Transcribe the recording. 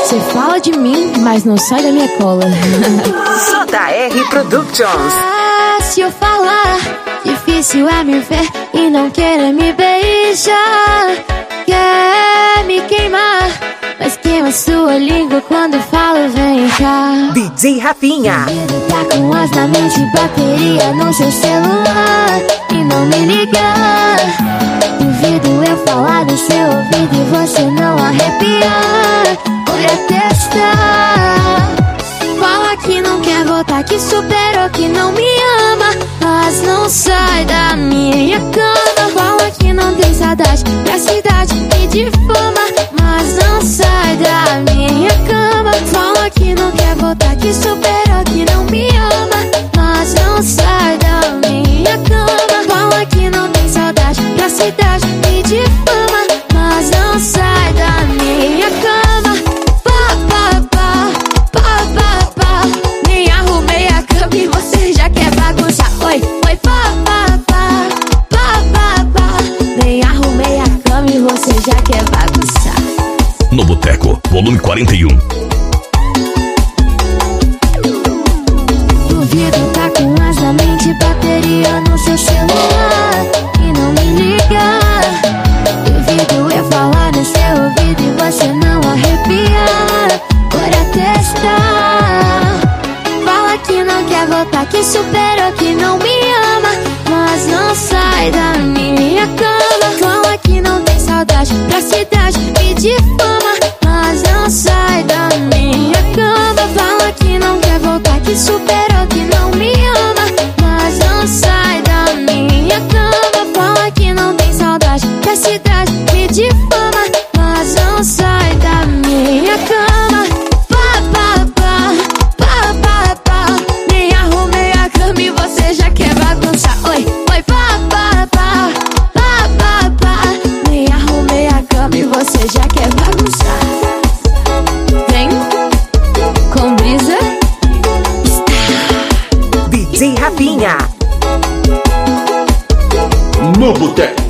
Você fala de mim, mas não sai da minha cola. JR Productions. Se eu falar, difícil é me ver e não querer me beijar. Quer me queimar, mas queima sua língua quando eu falo vem cá. DJ Rafinha. Tá com as na mente, bateria no seu celular e não me ligar. Duvido eu falar no seu ouvido e você não arrepiar. Bora testar. Fala que não quer voltar, que superou, que não me ama, mas não sai da minha cama. Fala que não tem saudade da cidade e de fama, mas não sai da minha cama. Fala que não quer voltar, que superou, que não me ama, mas não sai da minha cama. Fala que não tem saudade da cidade e de fama, mas não sai da minha cama. Pá, pá, pá, pá, pá, pá. Nem arrumei a cama e você já quer bagunçar. Oi, oi, pá, pá, pá, pá, pá, pá. Nem arrumei a cama e você já quer bagunçar. No Boteco, volume 41. Duvido tá com as na mente, bateria no seu celular e não me ligar. Duvido eu falar no seu ouvido e você não arrepiar. Bora testar. Fala que não quer voltar, que superou, que não me ama, mas não sai da minha cama. Fala que não tem saudade da cidade e de fama, mas não sai da minha cama. Fala que não quer voltar, que superou, que não me ama, mas não sai da minha cama. Fala que não tem saudade da cidade e de fama, mas não sai da minha cama. Pá, pá, pá, pá, pá, pá. Nem arrumei a cama e você já quer bagunçar. Oi, oi, pá, pá, pá, pá, pá, pá. Nem arrumei a cama e você já quer bagunçar. Vem com brisa. DJ Rafinha. No Boteco.